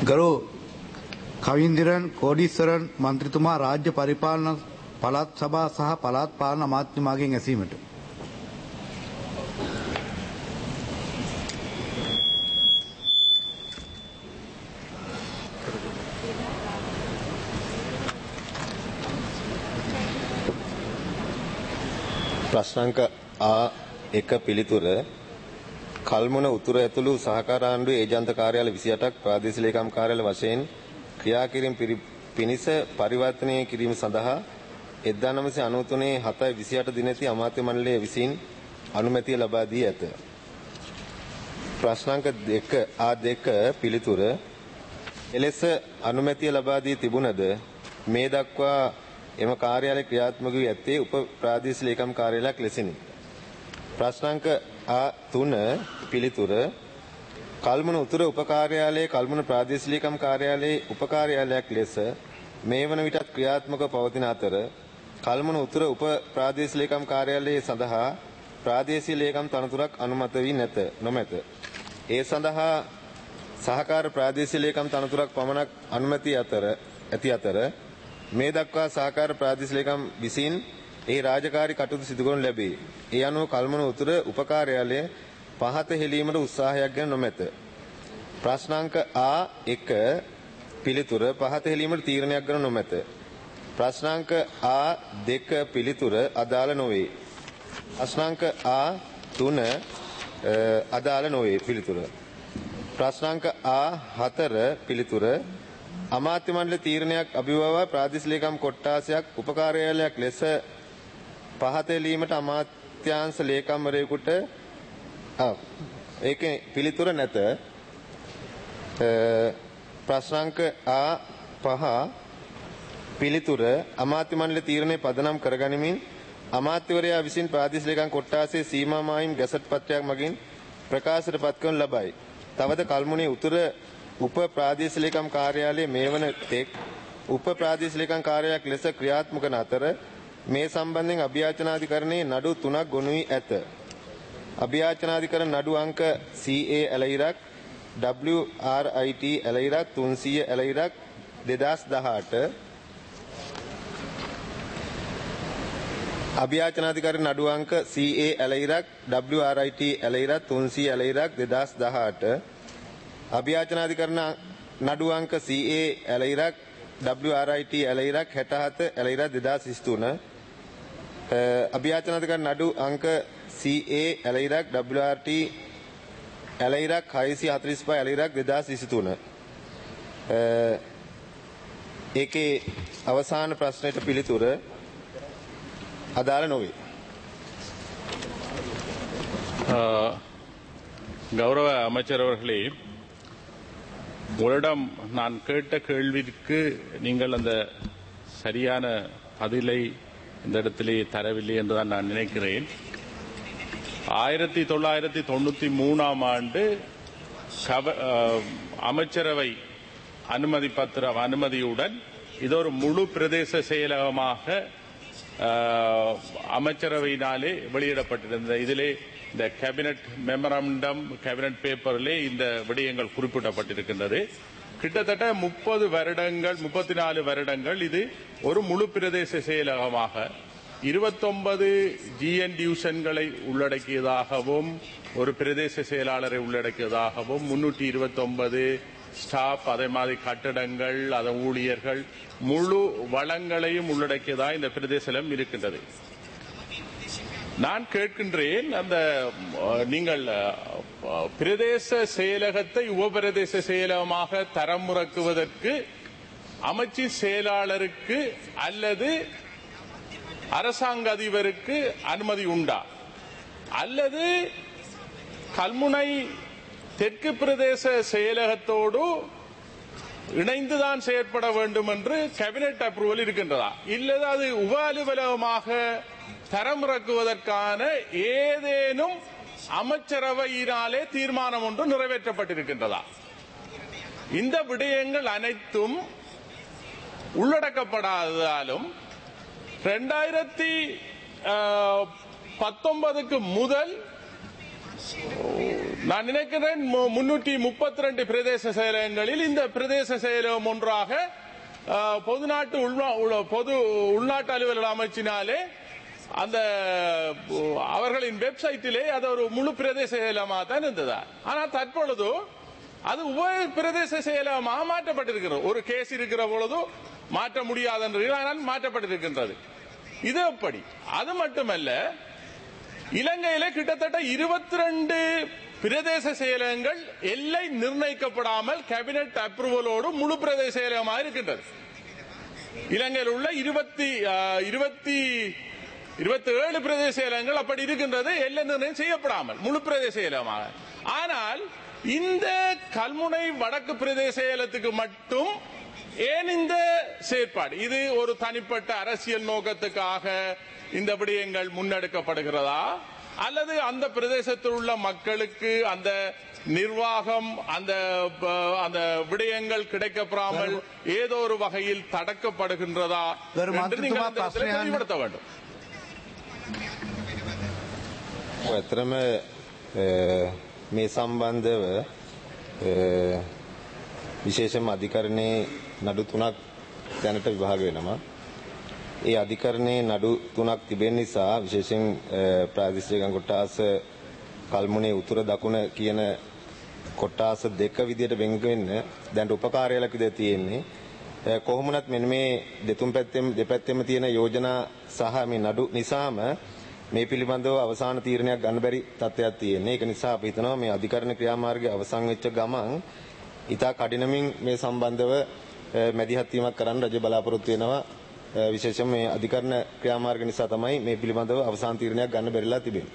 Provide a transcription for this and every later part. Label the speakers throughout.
Speaker 1: ගරු කවින්දිරන් කෝඩීස්වරන් මන්ත්‍රීතුමා රාජ්‍ය පරිපාලන පළාත් සභා සහ පළාත් පාලන අමාත්‍යතුමාගෙන් ඇසීමට.
Speaker 2: ප්‍රශ්නාංක A1 පිළිතුර කල්මුණ උතුර ඇතුළු සහකාර ආණ්ඩුවේ ඒජන්ත කාර්යාල 28ක් ප්‍රාදේශීය ලේකම් කාර්යාල වශයෙන් ක්‍රියා කිරීම පිණිස පරිවර්තනය කිරීම සඳහා 1993 7/28 දිනදී අමාත්‍ය මණ්ඩලය විසින් අනුමැතිය ලබා දී ඇත. ප්‍රශ්නාංක 2 A2 පිළිතුර එලෙස අනුමැතිය ලබා දී තිබුණද මේ දක්වා එම කාර්යාලය ක්‍රියාත්මක වී ඇත්තේ උප ප්‍රාදේශීය ලේකම් කාර්යාලයක් ලෙසිනි. ප්‍රශ්නාංක A3 පිළිතුර කල්මුණ උතුර උප කාර්යාලයේ කල්මුණ ප්‍රාදේශීය ලේකම් කාර්යාලයේ උප කාර්යාලයක් ලෙස මේ වන විටත් ක්‍රියාත්මක පවතින අතර කල්මුණ උතුර උප ප්‍රාදේශීය ලේකම් කාර්යාලයේ සඳහා ප්‍රාදේශීය ලේකම් තනතුරක් අනුමත වී නොමැත. ඒ සඳහා සහකාර ප්‍රාදේශීය ලේකම් තනතුරක් පමණක් අනුමැති ඇති අතර මේ දක්වා සහකාර ප්‍රාදේශීය ලේකම් විසින් ඒ රාජකාරී කටයුතු සිදු කරනු ලැබේ. ඒ අනුව කල්මුණ උතුර උප කාර්යාලය පහත හෙළීමට උත්සාහයක් ගෙන නොමැත. ප්‍රශ්නාංක A1 පිළිතුර පහත හෙළීමට තීරණයක් ගෙන නොමැත. ප්‍රශ්නාංක A2 පිළිතුර අදාළ නොවේ. ප්‍රශ්නාංක A3 අදාළ නොවේ පිළිතුර. ප්‍රශ්නාංක A4 පිළිතුර අමාත්‍ය මණ්ඩල තීරණයක් අභිබවා ප්‍රාදේශීය ලේකම් කොට්ටාසයක් උප කාර්යාලයක් ලෙස පහත හෙළීමට අමාත්‍යාංශ ලේකම්වරයෙකුට ඒකේ පිළිතුර නැත. ප්‍රශ්නාංක A5 පිළිතුර අමාත්‍ය මණ්ඩල තීරණය පදනම් කරගනිමින් අමාත්‍යවරයා විසින් ප්‍රාදේශීය ලේකම් කොට්ටාසයේ සීමා මායිම් ගැසට් පත්‍රයක් මගින් ප්‍රකාශයට පත් කරනු ලබයි. තවද කල්මුණේ උතුර උප ප්‍රාදේශීය ලේකම් කාර්යාලයේ මේ වන තෙක් උප ප්‍රාදේශීය ලේකම් කාර්යාලයක් ලෙස ක්‍රියාත්මක වන අතර මේ සම්බන්ධයෙන් අභියාචනාධිකරණයේ නඩු 3ක් ගොනු වී ඇත. අභියාචනාධිකරණ නඩු අංක CA ඇලයිරක් WRIT ඇලයිරක් 300 ඇලයිරක් 2018 අභියාචනාධිකරණ නඩු අංක CA ඇලයිරක් WRIT ඇලයිරක් 300 ඇලයිරක් 2018 අභියාචනාධිකරණ නඩු අංක CA ඇලයිරක් WRIT ඇලයිරක් 67 ඇලයිරක් 2023 අභියාචනාධිකරණ නඩු අංක CA ඇලයිරක් WRT ඇලයිරක් 645 ඇලයිරක් 2023 ඒකේ අවසාන ප්‍රශ්නෙට පිළිතුර අදාළ නොවේ.
Speaker 3: கௌரவ அமைச்சர் அவர்களே, உங்களிடம் நான் கேட்ட கேள்விக்கு நீங்கள் அந்த சரியான பதிலை இந்த இடத்திலே தரவில்லை என்றுதான் நான் நினைக்கிறேன். 1993ஆம் ஆண்டு அமைச்சரவை அனுமதியுடன் இது ஒரு முழு பிரதேச செயலகமாக அமைச்சரவையினாலே வெளியிடப்பட்டிருந்த இதிலே இந்த கேபினட் மெமரண்டம் கேபினட் பேப்பரிலே இந்த விடயங்கள் குறிப்பிடப்பட்டிருக்கின்றது. கிட்டத்தட்ட 34 வருடங்கள் இது ஒரு முழு பிரதேச செயலகமாக 29 GN டிவிஷன்களை உள்ளடக்கியதாகவும் ஒரு பிரதேச செயலாளரை உள்ளடக்கியதாகவும் 329 ஸ்டாப் அதே மாதிரி கட்டடங்கள் அதன் ஊழியர்கள் முழு வளங்களையும் உள்ளடக்கியதாக இந்த பிரதேசம் இருக்கின்றது. நான் கேட்கின்றேன், அந்த நீங்கள் பிரதேச செயலகத்தை உபபிரதேச செயலகமாக தரமுறக்குவதற்கு அமைச்சின் செயலாளருக்கு அல்லது அரசாங்க அதிபருக்கு அனுமதி உண்டா, அல்லது கல்முனை தெற்கு பிரதேச செயலகத்தோடு இணைந்துதான் செயற்பட வேண்டும் என்று கேபினட் அப்ரூவல் இருக்கின்றதா, இல்லது அது உப அலுவலகமாக தரமிறக்குவதற்கான ஏதேனும் அமைச்சரவையினாலே தீர்மானம் ஒன்று நிறைவேற்றப்பட்டிருக்கின்றதா? இந்த விடயங்கள் அனைத்தும் உள்ளடக்கப்படாததாலும் 2019 முதல் நான் நினைக்கிறேன் 332 பிரதேச செயலகங்களில் இந்த பிரதேச செயலகம் ஒன்றாக பொது உள்நாட்டு அலுவலர் அமைச்சினாலே அந்த அவர்களின் வெப்சைட்டிலே அது ஒரு முழு பிரதேச செயலகமாக தான் இருந்ததா. ஆனால் தற்பொழுது அது உப பிரதேச செயலகமாக மாற்றப்பட்டிருக்கிறது. ஒரு கேஸ் இருக்கிற பொழுது மாற்ற முடியாது என்று மாற்றப்பட்டிருக்கின்றது. இது எப்படி? அது மட்டுமல்ல, இலங்கையில கிட்டத்தட்ட 22 பிரதேச செயலகங்கள் எல்லை நிர்ணயிக்கப்படாமல் கேபினட் அப்ரூவலோடு முழு பிரதேச செயலகமாக இருக்கின்றது. இலங்கையில் உள்ள 27 பிரதேச செயலகங்கள் அப்படி இருக்கின்றது, எல்லை நிர்ணயம் செய்யப்படாமல் முழு பிரதேச செயலகமாக. ஆனால் இந்த கல்முனை வடக்கு பிரதேச செயலகத்துக்கு மட்டும் ஏன் இந்த செயற்பாடு? இது ஒரு தனிப்பட்ட அரசியல் நோக்கத்துக்காக இந்த விடயங்கள் முன்னெடுக்கப்படுகிறதா, அல்லது அந்த பிரதேசத்தில் உள்ள மக்களுக்கு அந்த நிர்வாகம் அந்த விடயங்கள் கிடைக்கப்படாமல் ஏதோ ஒரு வகையில் தடுக்கப்படுகின்றதா என்று நீங்கள் தெளிவுபடுத்த வேண்டும்.
Speaker 2: ඇතරම මේ සම්බන්ධව විශේෂම අධිකරණයේ නඩු 3ක් දැනට විභාග වෙනවා. ඒ අධිකරණයේ නඩු 3ක් තිබෙන නිසා විශේෂයෙන් ප්‍රාදේශීය කොට්ටාස කල්මුනේ උතුර දකුණ කියන කොට්ටාස දෙක විදියට වෙන් වෙන්න දැන් උපකාරයලක් විදියට තියෙන්නේ. කොහොමුණත් මෙන්න මේ දෙපැත්තෙම තියෙන යෝජනා සහ මේ නඩු නිසාම මේ පිළිබඳව අවසාන තීරණයක් ගන්න බැරි තත්ත්වයක් තියෙනවා. ඒක නිසා අපි හිතනවා මේ අධිකරණ ක්‍රියාමාර්ගය අවසන් වෙච්ච ගමන් ඉතා කඩිනමින් මේ සම්බන්ධව මැදිහත් වීමක් කරන්න රජය බලාපොරොත්තු වෙනවා. විශේෂයෙන් මේ අධිකරණ ක්‍රියාමාර්ග නිසා තමයි මේ පිළිබඳව අවසාන තීරණයක් ගන්න බැරිලා තිබෙන්නේ.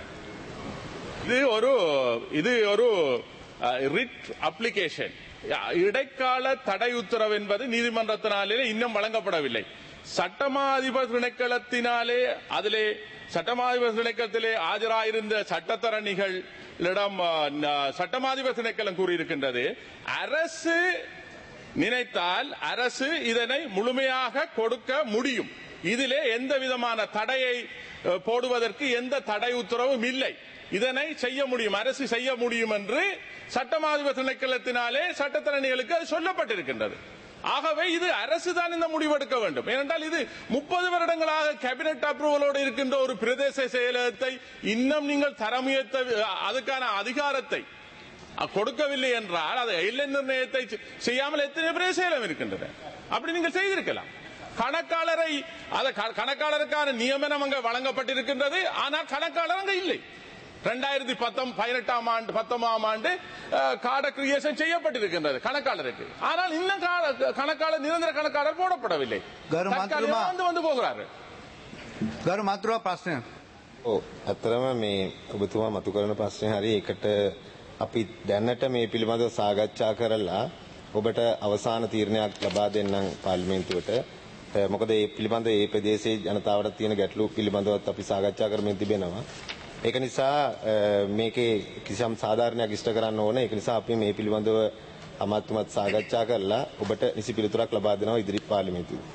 Speaker 3: இது ஒரு ரிட் அப்ளிகேஷன். இடைக்கால தடை உத்தரவு என்பது நீதிமன்றத்தினாலே இன்னும் வழங்கப்படவில்லை. சட்டமாதிபர் திணைக்களத்தினாலே அதிலே சட்டமாதிபர் திணைக்களத்திலே ஆஜராயிருந்த சட்டத்தரணிகளிடம் சட்டமாதிபர் திணைக்களம் கூறியிருக்கின்றது, அரசு நினைத்தால் அரசு இதனை முழுமையாக கொடுக்க முடியும். இதிலே எந்த விதமான தடையை போடுவதற்கு எந்த தடை உத்தரவும் இல்லை. இதனை செய்ய முடியும், அரசு செய்ய முடியும் என்று சட்டமாதிபர் திணைக்களத்தினாலே சட்டத்தரணிகளுக்கு அது சொல்லப்பட்டிருக்கின்றது. ஆகவே இது அரசுதான் இந்த முடிவெடுக்க வேண்டும். ஏனென்றால் இது 30 வருடங்களாக கேபினட் அப்ரூவலோடு இருக்கின்ற ஒரு பிரதேச செயலகத்தை இன்னும் நீங்கள் தரமுயர்த்த அதுக்கான அதிகாரத்தை கொடுக்கவில்லை என்றால் அது எல்லை நிர்ணயத்தை செய்யாமல் எத்தனை பிரதேச செயலகம் இருக்கின்றன. அப்படி நீங்கள் செய்திருக்கலாம். கணக்காளருக்கான நியமனம் அங்கு வழங்கப்பட்டிருக்கின்றது, ஆனால் கணக்காளர் அங்கு இல்லை. 2018 ஆண்டு கார்டு கிரியேஷன் செய்யப்பட்டிருக்கின்றது கணக்காளருக்கு. ஆனால் இன்னும் கணக்காளர் நிரந்தர கணக்காளர் போடப்படவில்லை. வந்து போகிறார்கள்.
Speaker 1: ගරු මන්ත්‍රීතුමා ප්‍රශ්නය.
Speaker 2: ඇත්තටම මේ ඔබතුමා මතු කරන ප්‍රශ්නේ හරි. ඒකට අපි දැනට මේ පිළිබඳව සාකච්ඡා කරලා ඔබට අවසාන තීරණයක් ලබා දෙන්නම් පාර්ලිමේන්තුවට. මොකද මේ පිළිබඳව මේ ප්‍රදේශයේ ජනතාවට තියෙන ගැටලු පිළිබඳවත් අපි සාකච්ඡා කරමින් තිබෙනවා. ඒක නිසා මේකේ කිසියම් සාධාරණයක් ඉෂ්ට කරන්න ඕනේ. ඒක නිසා අපි මේ පිළිබඳව අමාත්‍යමත් සාකච්ඡා කරලා ඔබට නිසි පිළිතුරක් ලබා දෙනවා ඉදිරි පාර්ලිමේන්තුවේ.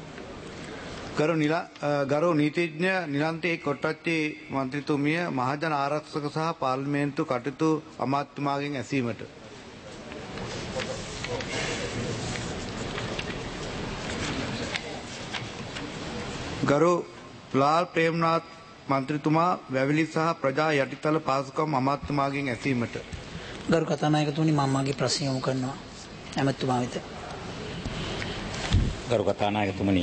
Speaker 1: ගරු නීතිඥ නිලන්තේ කොට්ටච්චි මන්ත්‍රීතුමිය මහජන ආරක්ෂක සහ පාර්ලිමේන්තු කටයුතු අමාත්‍යතුමාගෙන් ඇසීමට. ගරු ලාල් ප්‍රේමනාත් මන්ත්‍රීතුමා වැවිලි සහ ප්‍රජා යටිතල පාසුකම් අමාත්‍යතුමාගෙන් ඇසීමට.
Speaker 4: ගරු කතානායකතුමනි මම මාගේ ප්‍රශ්න යොමු කරනවා ඇමතුමා වෙත.
Speaker 5: ගරු කතානායකතුමනි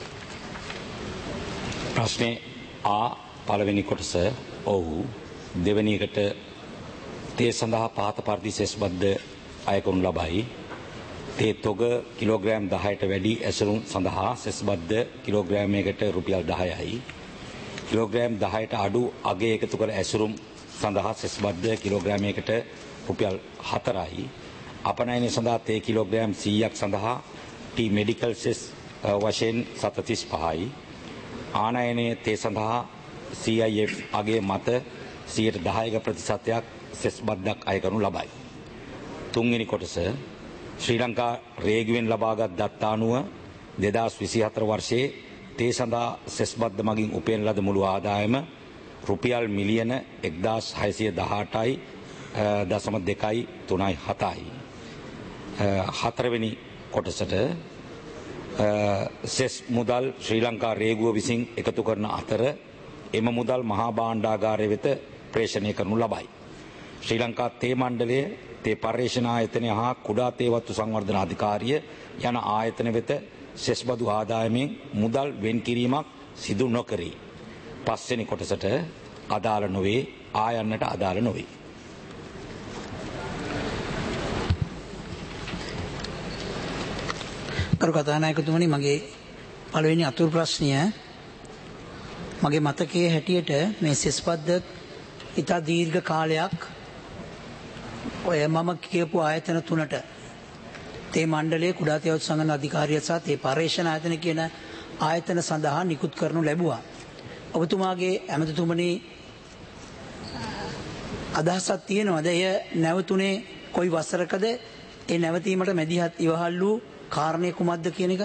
Speaker 5: ප්‍රශ්නේ ආ පළවෙනි කොටස ඔව්, දෙවෙනි එකට තේ සඳහා පහත පරිදි සෙස් බද්ද අය කරනු ලබයි. තේ තොග කිලෝග්‍රෑම් 10ට වැඩි ඇසුරුම් සඳහා සෙස් බද්ද කිලෝග්‍රෑමයකට රුපියල් 10යි. කිලෝග්‍රෑම් 10ට අඩු අගය එකතු කර ඇසුරුම් සඳහා සෙස් බද්ද කිලෝග්‍රෑමයකට රුපියල් 4යි. අපනයනය සඳහා තේ කිලෝග්‍රෑම් 100ක් සඳහා ටී මෙඩිකල් සෙස් වශයෙන් 735යි. ආනයනයේ තේ සඳහා CIF අගය මත 10% ප්‍රතිශතයක් සෙස් බද්දක් අය කරනු ලබයි. තුන්වෙනි කොටස ශ්‍රී ලංකා රේගුවෙන් ලබාගත් දත්ත අනුව 2024 වර්ෂයේ තේ සඳහා සෙස් බද්ද මගින් උපයන ලද මුළු ආදායම රුපියල් මිලියන 1618යි 0.237යි. හතරවෙනි කොටසට සෙස් මුදල් ශ්‍රී ලංකා රේගුව විසින් එකතු කරන අතර එම මුදල් මහා භාණ්ඩාගාරය වෙත ප්‍රේෂණය කරනු ලබයි. ශ්‍රී ලංකා තේ මණ්ඩලය, තේ පර්යේෂණ ආයතනය හා කුඩා තේවත්තු සංවර්ධන අධිකාරිය යන ආයතන වෙත සෙස් බදු ආදායමෙන් මුදල් වෙන් කිරීමක් සිදු නොකරේ. පස්වෙනි කොටසට අදාළ නොවේ, ආයන්නට අදාළ නොවේ.
Speaker 4: කරු කතානායකතුමනි, මගේ පළවෙනි අතුරු ප්‍රශ්නය, මගේ මතකයේ හැටියට මේ සෙස් පද්ධත ඉතා දීර්ඝ කාලයක් ඔය මම කියපු ආයතන තුනට, තේ මණ්ඩලයේ, කුඩා තේවත්තු සංගණන අධිකාරිය සහ තේ පර්යේෂණ ආයතන කියන ආයතන සඳහා නිකුත් කරනු ලැබුවා. ඔබතුමාගේ ඇමතිතුමනි අදහසක් තියෙනවද එය නැවතුනේ කොයි වසරකද, ඒ නැවතීමට මැදිහත් ඉවහල් වූ කාරණය කුමක්ද කියන එක?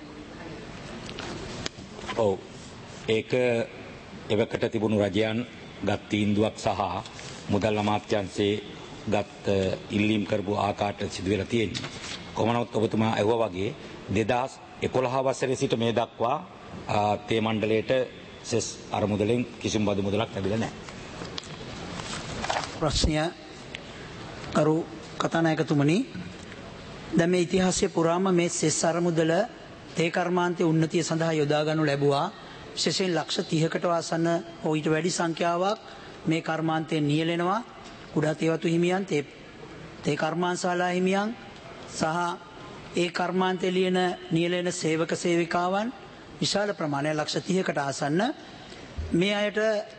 Speaker 5: ඔව්, ඒක එවකට තිබුණු රජයන් ගත් තීන්දුවක් සහ මුදල් අමාත්‍යාංශයේ ගත් ඉල්ලීම් කරපු ආකාරයට සිදු වෙලා තියෙන්නේ. කොහොමනොත් ඔබතුමා ඇහුවා වගේ 2011 වසරේ සිට මේ දක්වා තේ මණ්ඩලයට සෙස් අරමුදලෙන් කිසිම බදු මුදලක් ලැබිලා නැහැ.
Speaker 4: ප්‍රශ්නය කරු කතානායකතුමනි, දැන් මේ ඉතිහාසයේ පුරාම මේ සෙස් අරමුදල තේ කර්මාන්තයේ උන්නතිය සඳහා යොදා ගන්නු ලැබුවා. විශේෂයෙන් ලක්ෂ 30කට ආසන්න හෝ ඊට වැඩි සංඛ්‍යාවක් මේ කර්මාන්තයේ නියැලෙනවා. කුඩා තේවතු හිමියන්, තේ කර්මාන්තශාලා හිමියන් සහ ඒ කර්මාන්තයේ ලියන නියැලෙන සේවක සේවිකාවන් විශාල ප්‍රමාණයක් ලක්ෂ 30කට ආසන්න මේ අයට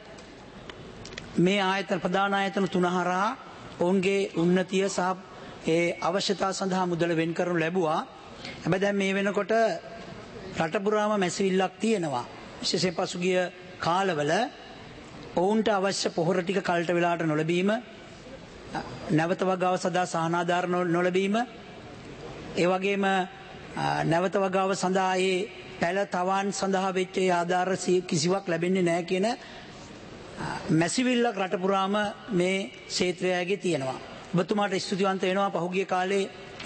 Speaker 4: මේ ආයතන, ප්‍රධාන ආයතන තුන හරහා ඔවුන්ගේ උන්නතිය සහ ඒ අවශ්‍යතා සඳහා මුදල වෙන් කරනු ලැබුවා. හැබැයි දැන් මේ වෙනකොට රට පුරාම මැසිවිල්ලක් තියෙනවා. විශේෂයෙන් පසුගිය කාලවල ඔවුන්ට අවශ්‍ය පොහොර ටික කලට වෙලාවට නොලැබීම, නැවත වගාව සඳහා සහනාධාර නොලැබීම, ඒ වගේම නැවත වගාව සඳහා ඒ පැල තවන් සඳහා වෙච්ච ආධාර කිසිවක් ලැබෙන්නේ නැහැ කියන මැසිවිල්ලක් රට පුරාම මේ ක්ෂේත්‍රයගේ තියෙනවා. ඔබතුමාට ස්තුතිවන්ත වෙනවා. පහුගිය කාලේ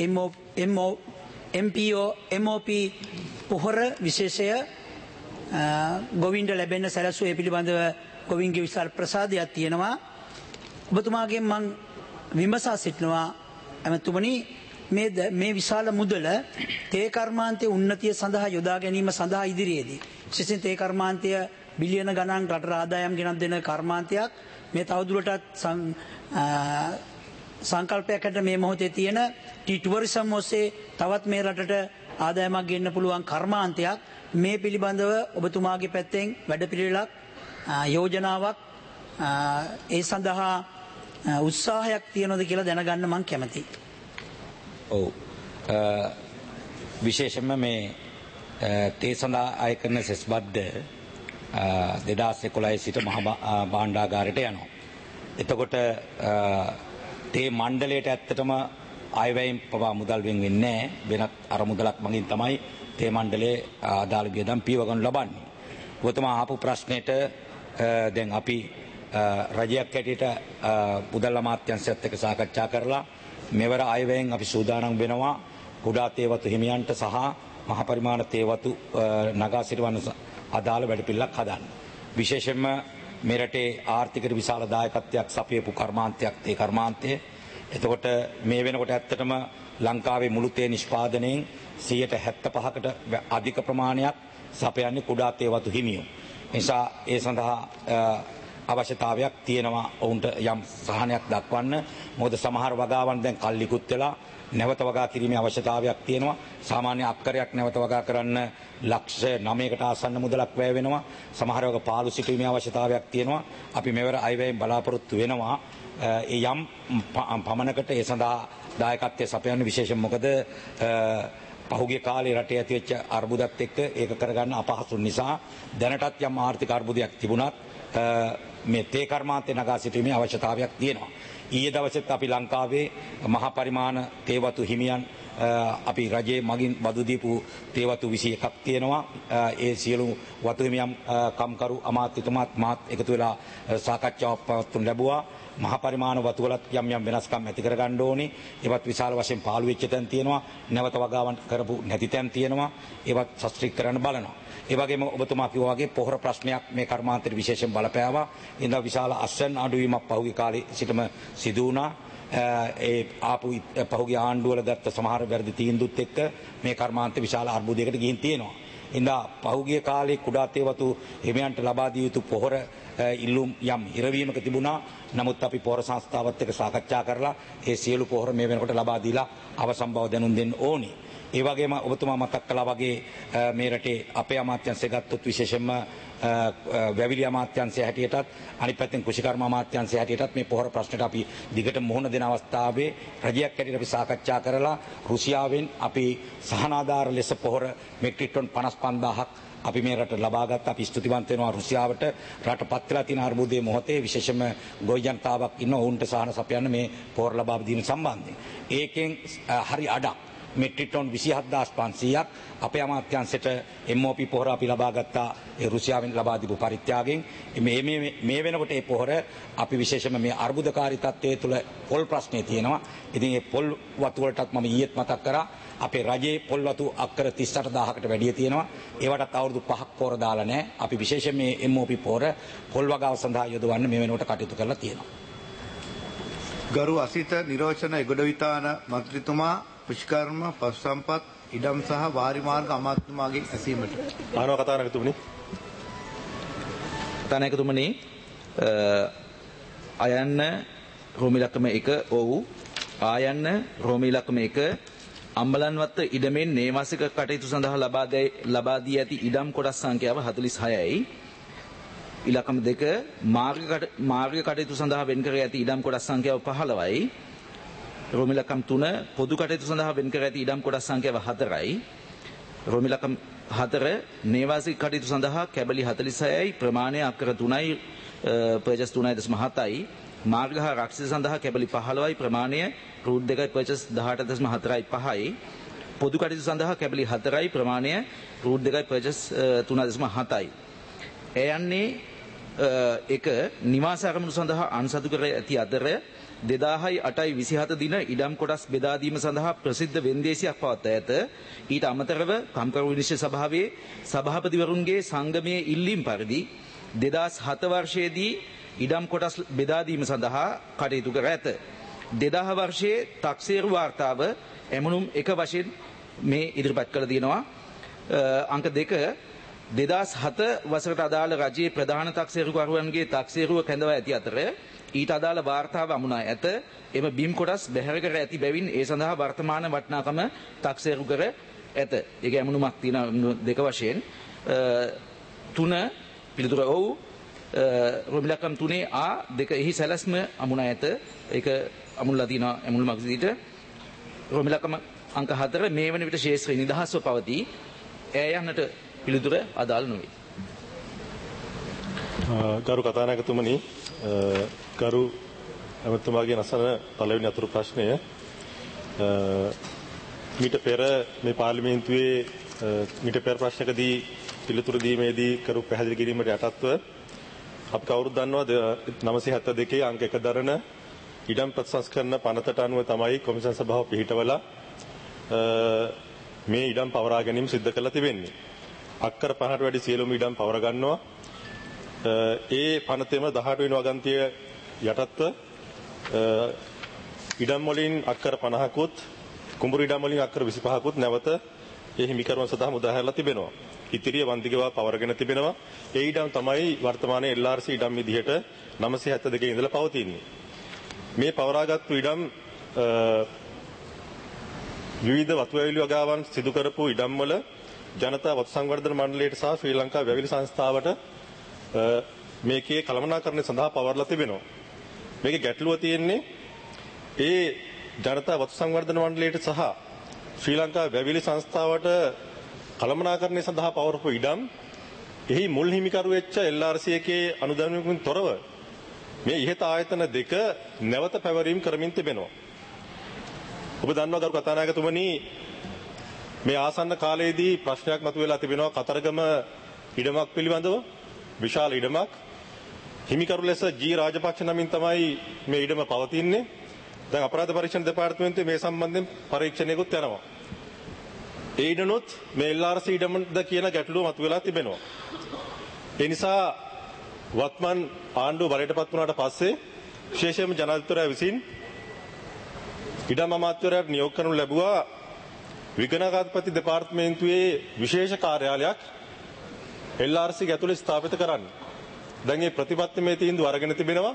Speaker 4: MOP පොහොර විශේෂය ගොවින්ට ලැබෙන්න සැලසුව, ඒ පිළිබඳව ගොවින්ගේ විශාල ප්‍රසාදයක් තියෙනවා. ඔබතුමාගෙන් මං විමසා සිටිනවා ඇමතුමනි, මේ විශාල මුදල තේ කර්මාන්තයේ උන්නතිය සඳහා යොදා ගැනීම සඳහා ඉදිරියේදී, විශේෂයෙන් තේ කර්මාන්තය බිලියන ගණන් රටට ආදායම් ගෙනත් දෙන කර්මාන්තයක්, මේ තවදුරටත් සංකල්පයක් හැට මේ මොහොතේ තියෙන ටුවරිසම් ඔස්සේ තවත් මේ රටට ආදායමක් ගෙන්න පුළුවන් කර්මාන්තයක්. මේ පිළිබඳව ඔබතුමාගේ පැත්තෙන් වැඩපිළිවෙලක්, යෝජනාවක්, ඒ සඳහා උත්සාහයක් තියනවද කියලා දැනගන්න මං කැමතියි.
Speaker 5: ඔව්, විශේෂයෙන්ම මේ තේ සඳහා අය කරන සෙස් බද්ද 2011 සිට මහා භාණ්ඩාගාරයට යනවා. එතකොට තේ මණ්ඩලයට ඇත්තටම අයවැයෙන් පවා මුදල් වෙන් වෙන්නේ නැහැ. වෙනත් අරමුදලක් මගින් තමයි තේ මණ්ඩලයේ ආදාළ වියදම් පියවගනු ලබන්නේ. ඔබතුමා අහපු ප්‍රශ්නෙට දැන් අපි රජයක් හැටියට මුදල් අමාත්‍යාංශයත් එක්ක සාකච්ඡා කරලා මෙවර අයවැයෙන් අපි සූදානම් වෙනවා කුඩා තේවතු හිමියන්ට සහ මහ පරිමාණ තේවතු නගා සිටවන අදාළ වැඩපිළිවෙලක් හදන්න. විශේෂයෙන්ම මෙරටේ ආර්ථිකයට විශාල දායකත්වයක් සපයපු කර්මාන්තයක් තේ කර්මාන්තය. එතකොට මේ වෙනකොට ඇත්තටම ලංකාවේ මුළු තේ නිෂ්පාදනයෙන් 75%කට අධික ප්‍රමාණයක් සපයන්නේ කුඩා තේවතු හිමියෝ. නිසා ඒ සඳහා අවශ්‍යතාවයක් තියෙනවා ඔවුන්ට යම් සහනයක් දක්වන්න. මොකද සමහර වගාවන් දැන් කල්ලිකුත් වෙලා නැවත වගා කිරීමේ අවශ්‍යතාවයක් තියෙනවා. සාමාන්‍ය අක්කරයක් නැවත වගා කරන්න ලක්ෂ 9කට ආසන්න මුදලක් වැය වෙනවා. සමහර වග පාළු සිටීමේ අවශ්‍යතාවයක් තියෙනවා. අපි මෙවර අයවැයෙන් බලාපොරොත්තු වෙනවා යම් පමණකට ඒ සඳහා දායකත්වයේ සපයන්න. විශේෂයෙන් මොකද පහුගිය කාලේ රටේ ඇතිවෙච්ච අර්බුදත් එක්ක ඒක කරගන්න අපහසු නිසා දැනටත් යම් ආර්ථික අර්බුදයක් තිබුණත් මේ තේ කර්මාන්තේ නගා සිටීමේ අවශ්‍යතාවයක් තියෙනවා. ඊයේ දවසෙත් අපි ලංකාවේ මහා පරිමාණ තේවතු හිමියන් අපි රජයේ මගින් බදු දීපු තේවතු 21ක් තියෙනවා. ඒ සියලු වතු හිමියම් කම්කරු අමාත්‍යතුමාත් මාත් එකතු වෙලා සාකච්ඡාවක් පවත්වනු ලැබුවා. මහ පරිමාණ වතු වලත් යම් යම් වෙනස්කම් ඇති කර ගන්න ඕනේ. ඒවත් විශාල වශයෙන් පාළු වෙච්ච තැන් තියෙනවා. නැවත වගාවන් කරපු නැති තැන් තියෙනවා. ඒවත් සස්ත්‍රීක කරන්න බලනවා. ඒ වගේම ඔබතුමා කිව්වා වගේ පොහොර ප්‍රශ්නයක් මේ කර්මාන්තයට විශේෂයෙන් බලපෑවා. ඉඳලා විශාල අස්වැන්න අඩුවීමක් පහුගිය කාලේ සිටම සිදු වුණා. ඒ ආපු පහුගිය ආණ්ඩුවල ගත්ත සමහර වැරදි තීන්දුවත් එක්ක මේ කර්මාන්ත විශාල අර්බුදයකට ගිහින් තියෙනවා. ඉඳලා පහුගිය කාලේ කුඩා තේවතු හිමියන්ට ලබා දිය යුතු පොහොර ඉල්ලුම් යම් හිරවීමක තිබුණා. නමුත් අපි පොහොර සංස්ථාවත් එක්ක සාකච්ඡා කරලා ඒ සියලු පොහොර මේ වෙනකොට ලබා දීලා අවසන් බව දැනුම් දෙන්න ඕනේ. ඒ වගේම ඔබතුමා මතක් කළා වගේ මේ රටේ අපේ අමාත්‍යාංශය ගත්තොත් විශේෂයෙන්ම වැවිලි අමාත්‍යාංශය හැටියටත් අනිත් පැත්තෙන් කෘෂිකර්ම අමාත්‍යාංශය හැටියටත් මේ පොහොර ප්‍රශ්නට අපි දිගට මුහුණ දෙන අවස්ථාවේ රජයක් හැටියට අපි සාකච්ඡා කරලා රුසියාවෙන් අපි සහනාධාර ලෙස පොහොර මෙට්‍රික් ටන් 55000ක් අපි මේ රට ලබා ගත්ත. අපි ස්තුතිවන්ත වෙනවා රුසියාවට. රට පත් වෙලා තියෙන අර්බුදයේ මොහොතේ විශේෂයෙන්ම ගොවි ජනතාවක් ඉන්න ඔවුන්ට සහන සපයන්න මේ පොහොර ලබා දීම සම්බන්ධයෙන්. ඒකෙන් හරි අඩක් මෙට්‍රික් ටන් 27500ක් අපේ අමාත්‍යාංශයට MOP පොහොර අපි ලබා ගත්තා ඒ රුසියාවෙන් ලබා දීපු පරිත්‍යාගයෙන්. මේ වෙනකොට මේ පොහොර අපි විශේෂයෙන්ම මේ අර්බුදකාරී තත්ත්වයේ තුල පොල් ප්‍රශ්නේ තියෙනවා. ඉතින් මේ පොල් වතු වලටත් මම ඊයේත් මතක් කරා අපේ රජයේ පොල් වතු අක්කර 38000කට වැඩිය තියෙනවා. ඒවටත් අවුරුදු 5ක් පොහොර දාලා නැහැ. අපි විශේෂයෙන් මේ MOP පොහොර පොල් වගාව සඳහා යොදවන්න මේ වෙනකොට කටයුතු කරලා තියෙනවා.
Speaker 1: ගරු අසිත නිරෝෂණ එගොඩවිතාන මන්ත්‍රීතුමා කෘෂිකර්ම පශු සම්පත් ඉඩම් සහ වාරි මාර්ග අමාත්‍යතුමාගෙන් ඇසීමට
Speaker 6: ආනව කතානායකතුමනි අයන්න රෝමි ලක්කම 1 ඔව් ආයන්න රෝමි ලක්කම 1 අම්බලන්වත්ත ඉඩමෙන් නේවාසික කටයුතු සඳහා ලබා දී ඇති ඉඩම් කොටස් සංඛ්‍යාව 46යි. ඉලක්කම 2 මාර්ග කටයුතු සඳහා වෙන් කර ඇති ඉඩම් කොටස් සංඛ්‍යාව 15යි. රෝමි ලක්කම් 3 පොදු කටයුතු සඳහා වෙන් කර ඇති ඉඩම් කොටස් සංඛ්‍යාව 4යි. රෝමි ලක්කම් 4 නේවාසික කටයුතු සඳහා කැබලි 46යි ප්‍රමාණය අක්කර 3යි පර්චස් 3.7යි. මාර්ග හා රක්ෂිත සඳහා කැබලි 15යි ප්‍රමාණය රූට් 2යි පර්චස් 18.4යි 5යි. පොදු කටයුතු සඳහා කැබලි 4යි ප්‍රමාණය රූට් 2යි පර්චස් 3.7යි. ඒ යන්නේ එක නිවාස ආරමුණු සඳහා අන්සතු කර ඇති අතර 2008යි 27 දින ඉඩම් කොටස් බෙදා දීම සඳහා ප්‍රසිද්ධ වෙන්දේසියක් පවත්වා ඇත. ඊට අමතරව කම්කරු විනිශ්චය සභාවේ සභාපතිවරුන්ගේ සංගමයේ ඉල්ලීම් පරිදි 2007 වර්ෂයේදී ඉඩම් කොටස් බෙදා දීම සඳහා කටයුතු කර ඇත. 2000 වර්ෂයේ තක්සේරු වාර්තාව එමුණුම් 1 වශයෙන් මේ ඉදිරිපත් කළ තියෙනවා. අංක 2 2007 වසරට අදාළ රජයේ ප්‍රධාන තක්සේරුකරුවන්ගේ තක්සේරුව කැඳවා ඇති අතර ඊට අදාළ වාර්තාව අමුණා ඇත. එම බිම් කොටස් බැහැර කර ඇති බැවින් ඒ සඳහා වර්තමාන වටිනාකම තක්සේරු කර ඇත. ඒක අමුණුමක් තියෙන 2 වශයෙන්. 3 පිළිතුර ඔව් රොමිලකම් 3 ආ 2 එහි සැලැස්ම අමුණා ඇත. ඒක අමුණලා තියෙනවා අමුණුමක් විදිහට. රොමිලකම් අංක 4 මේ වන විට ශේෂ්ත්‍රය නිදහස්ව පවතී. ඒ යන්නට පිළිතුර අදාළ නොවේ. ගරු කතානායකතුමනි ගරු ඇමතුමාගේ අසන පළවෙනි අතුරු ප්‍රශ්නය මීට පෙර මේ පාර්ලිමේන්තුවේ මීට පෙර ප්‍රශ්නකදී පිළිතුරු දීමේදී කරු පැහැදිලි කිරීමට යටත්ව අපි කවුරුත් දන්නවා 972 අංක 1 දරන ඉඩම් ප්‍රතිසංස්කරණ පනතට අනුව තමයි කොමිෂන් සභාව පිහිටවලා මේ ඉඩම් පවරා ගැනීම සිද්ධ කරලා තිබෙන්නේ. අක්කර 50ට වැඩි සියලුම ඉඩම් පවර ගන්නවා. ඒ පනතෙම 18 වෙනි වගන්තිය යටත්ව ඉඩම් වලින් අක්කර 50කුත් කුඹුරු ඉඩම් වලින් අක්කර 25කුත් නැවත ඒ හිමිකරුවන් සඳහා මුදාහැරලා තිබෙනවා. ඉතිරිය වන්දිගවා පවරගෙන තිබෙනවා. ඒ ඉඩම් තමයි වර්තමානයේ LRC ඉඩම් විදිහට 972 ඉඳලා පවතින්නේ. මේ පවරාගත්තු ඉඩම් විවිධ වතුවැවිලි වගාවන් සිදු කරපු ඉඩම් වල ජනතා වතු සංවර්ධන මණ්ඩලයට සහ ශ්‍රී ලංකා වැවිලි සංස්ථාවට මේකේ කළමනාකරණය සඳහා පවර්ලා තිබෙනවා. මේකේ ගැටලුව තියෙන්නේ ඒ ජනතා වතු සංවර්ධන මණ්ඩලයට සහ ශ්‍රී ලංකා වැවිලි සංස්ථාවට කළමනාකරණය සඳහා පවරපු ඉඩම් එහි මුල් හිමිකරු වෙච්ච LRC එකේ අනුදැනුමකින් තොරව මේ ඉහත ආයතන දෙක නැවත පැවරීම කරමින් තිබෙනවා.
Speaker 7: ඔබ දන්නවා ගරු කතානායකතුමනි මේ ආසන්න කාලයේදී ප්‍රශ්නයක් මතුවලා තිබෙනවා කතරගම ඉඩමක් පිළිබඳව විශාල ඉඩමක් හිමිකරු ලෙස ජී රාජපක්ෂ නමින් තමයි මේ ඉඩම පවතින්නේ. දැන් අපරාධ පරීක්ෂණ දෙපාර්තමේන්තුවේ මේ සම්බන්ධයෙන් පරීක්ෂණයකුත් යනවා. ඒ ඉඩනොත් මේ LRC ඉඩමද කියන ගැටලුව මතුවලා තිබෙනවා. ඒ නිසා වත්මන් ආණ්ඩුව බලයටපත් වුණාට පස්සේ විශේෂයෙන්ම ජනාධිපතිවරයා විසින් ඉඩම් අමාත්‍යවරයාට නියෝග කරනු ලැබුවා විගණකාධිපති දෙපාර්තමේන්තුවේ විශේෂ කාර්යාලයක් LRC ඇතුළේ ස්ථාපිත කරන්න. දැන් මේ ප්‍රතිපත්තිමය තීන්දුව අරගෙන තිබෙනවා.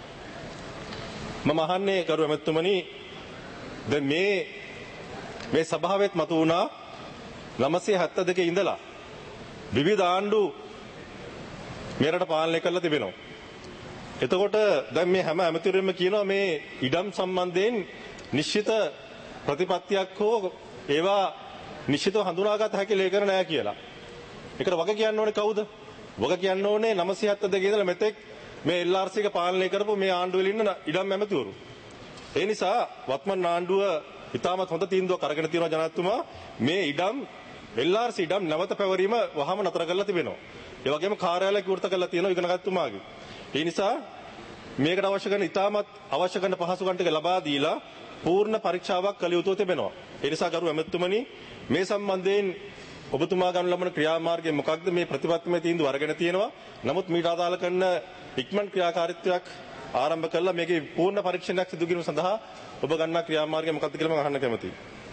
Speaker 7: මම අහන්නේ ගරු ඇමතුමනි දැන් මේ සභාවෙත් මතු වුණා 972 ඉඳලා විවිධ ආණ්ඩු මෙරට පාලනය කරලා තිබෙනවා. එතකොට දැන් මේ හැම ඇමතිවරයෙක්ම කියනවා මේ ඉඩම් සම්බන්ධයෙන් නිශ්චිත ප්‍රතිපත්තියක් හෝ ඒවා නිශ්චිතව හඳුනාගත හැකි ලේඛන නැහැ කියලා. ඒකට වග කියන්න ඕනේ කවුද? වග කියන්න ඕනේ 972 ඉඳලා මෙතෙක් මේ LRC එක පාලනය කරපු මේ ආණ්ඩුවල ඉන්න ඉඩම් ඇමතිවරු. ඒ නිසා වත්මන් ආණ්ඩුව ඉතාමත් හොඳ තීන්දුවක් අරගෙන තියෙනවා ජනාධිපතිතුමා මේ ඉඩම් LRC ඉඩම් නැවත පැවරීම වහම නතර කරලා තිබෙනවා. ඒ වගේම කාර්යාලයක් විවෘත කරලා තියෙනවා විගණකතුමාගේ. ඒ නිසා මේකට අවශ්‍ය කරන ඉතාමත් අවශ්‍ය කරන පහසුකම් ටික ලබා දීලා පූර්ණ පරීක්ෂාවක් කළ යුතුව තිබෙනවා. ඒ නිසා ගරු ඇමතුමනි මේ සම්බන්ධයෙන් ඔබතුමා ගන්න ලබන ක්‍රියාමාර්ගය මොකක්ද මේ ප්‍රතිපත්තිමය තීන්දුව අරගෙන තියෙනවා. නමුත් මීට අදාළ කරන ඉක්මන් ක්‍රියාකාරීත්වයක් ආරම්භ කළා මේකේ පූර්ණ පරීක්ෂණයක් සිදු කිරීම සඳහා ඔබ ගන්නා ක්‍රියාමාර්ගය මොකක්ද කියලා මම අහන්න කැමතියි.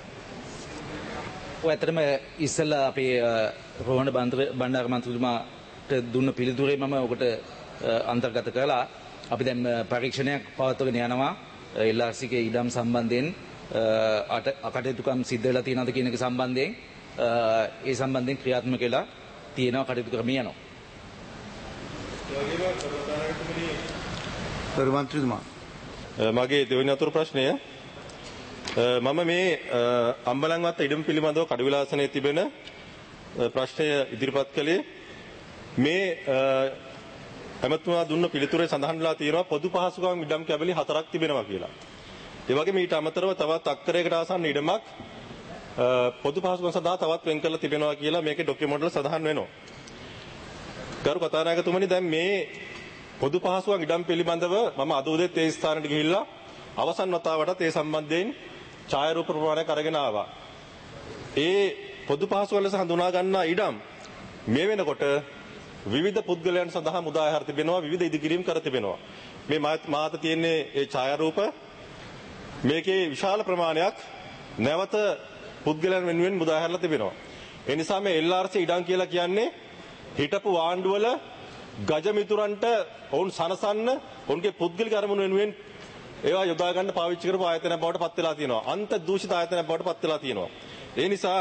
Speaker 6: ඔය ඇත්තටම ඉස්සෙල්ලා අපේ රෝහණ බණ්ඩාර මන්ත්‍රීතුමාට දුන්න පිළිතුරේ මම ඔකට අන්තර්ගත කළා. අපි දැන් පරීක්ෂණයක් පවත්වගෙන යනවා LRC ගේ ඉඩම් සම්බන්ධයෙන් අකටයුතුකම් සිද්ධ වෙලා තියෙනවද කියන එක සම්බන්ධයෙන් ඒ සම්බන්ධයෙන් ක්‍රියාත්මක වෙලා තියෙනවා කටයුතු ක්‍රමය යනවා.
Speaker 7: මගේ දෙවෙනි අතුරු ප්‍රශ්නය මම මේ අම්බලන්වත්ත ඉඩම පිළිබඳව කඩවිලාසනයේ තිබෙන ප්‍රශ්නය ඉදිරිපත් කළේ මේ ඇමතුමා දුන්න පිළිතුරේ සඳහන්ලා තියෙනවා පොදු පහසුකම් ඉඩම් කැබලි 4ක් තිබෙනවා කියලා. ඒ වගේම ඊට අමතරව තවත් අක්කරයකට ආසන්න ඉඩමක් පොදු පහසුකම් සඳහා තවත් වෙන් කරලා තිබෙනවා කියලා මේකේ ඩොකියුමන්ට් වල සඳහන් වෙනවා. ගරු කතානායකතුමනි දැන් මේ පොදු පහසුකම් ඉඩම් පිළිබඳව මම අද උදේත් ඒ ස්ථානට ගිහිල්ලා අවසන් වතාවටත් ඒ සම්බන්ධයෙන් ඡායාරූප ප්‍රමාණයක් අරගෙන ආවා. ඒ පොදු පහසුකම් ලෙස හඳුනා ගන්නා ඉඩම් මේ වෙනකොට විවිධ පුද්ගලයන් සඳහා මුදා හැර තිබෙනවා විවිධ ඉදිකිරීම් කර තිබෙනවා. මේ මාත තියෙන්නේ ඒ ඡායාරූප මේකේ විශාල ප්‍රමාණයක් නැවත පුද්ගලයන් වෙනුවෙන් මුදා හැරලා තිබෙනවා. ඒ නිසා මේ LRC ඉඩම් කියලා කියන්නේ හිටපු ආණ්ඩුවල ගජ මිතුරන්ට ඔවුන් සනසන්න ඔවුන්ගේ පුද්ගලික අරමුණු වෙනුවෙන් ඒවා යොදා ගන්න පාවිච්චි කරපු ආයතනයක් බවට පත් වෙලා තියෙනවා. අන්ත දූෂිත ආයතනයක් බවට පත් වෙලා තියෙනවා. ඒ නිසා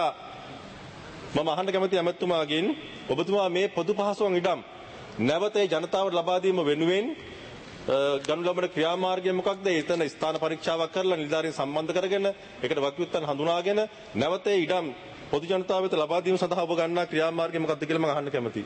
Speaker 7: මම අහන්න කැමති ඇමතුමාගෙන් ඔබතුමා මේ පොදු පහසුකම් ඉඩම් නැවත ජනතාවට ලබා දීම වෙනුවෙන් ගනු ලබන ක්‍රියාමාර්ගය මොකක්ද? එතන ස්ථාන පරීක්ෂාවක් කරලා නිලධාරීන් සම්බන්ධ කරගෙන ඒකට වක්‍යුත්තන් හඳුනාගෙන නැවත ඉඩම් පොදු ජනතාව වෙත ලබා දීම සඳහා ඔබ ගන්නා ක්‍රියාමාර්ගය මොකක්ද කියලා මම අහන්න කැමතියි.